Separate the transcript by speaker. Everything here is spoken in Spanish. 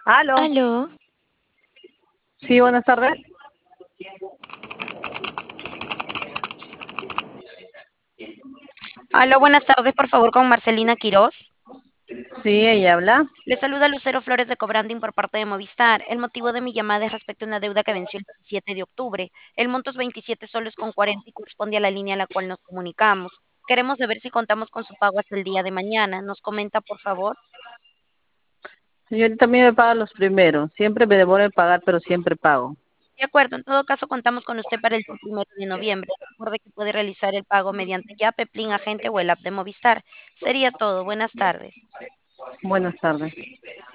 Speaker 1: Aló,
Speaker 2: Aló,
Speaker 1: sí, buenas tardes.
Speaker 3: Aló, buenas tardes, por favor, con Marcelina Quirós.
Speaker 1: Sí, ella habla.
Speaker 3: Le saluda Lucero Flores de Cobranding por parte de Movistar. El motivo de mi llamada es respecto a una deuda que venció el 17 de octubre. El monto es 27 soles con 40 y corresponde a la línea a la cual nos comunicamos. Queremos saber si contamos con su pago hasta el día de mañana. ¿Nos comenta, por favor?
Speaker 1: Yo también me pagan los primeros. Siempre me demoro en pagar, pero siempre pago.
Speaker 3: De acuerdo, en todo caso contamos con usted para el día 1 de noviembre. Recuerde que puede realizar el pago mediante Yape, Plin Agente o el app de Movistar. Sería todo. Buenas tardes.
Speaker 1: Buenas tardes.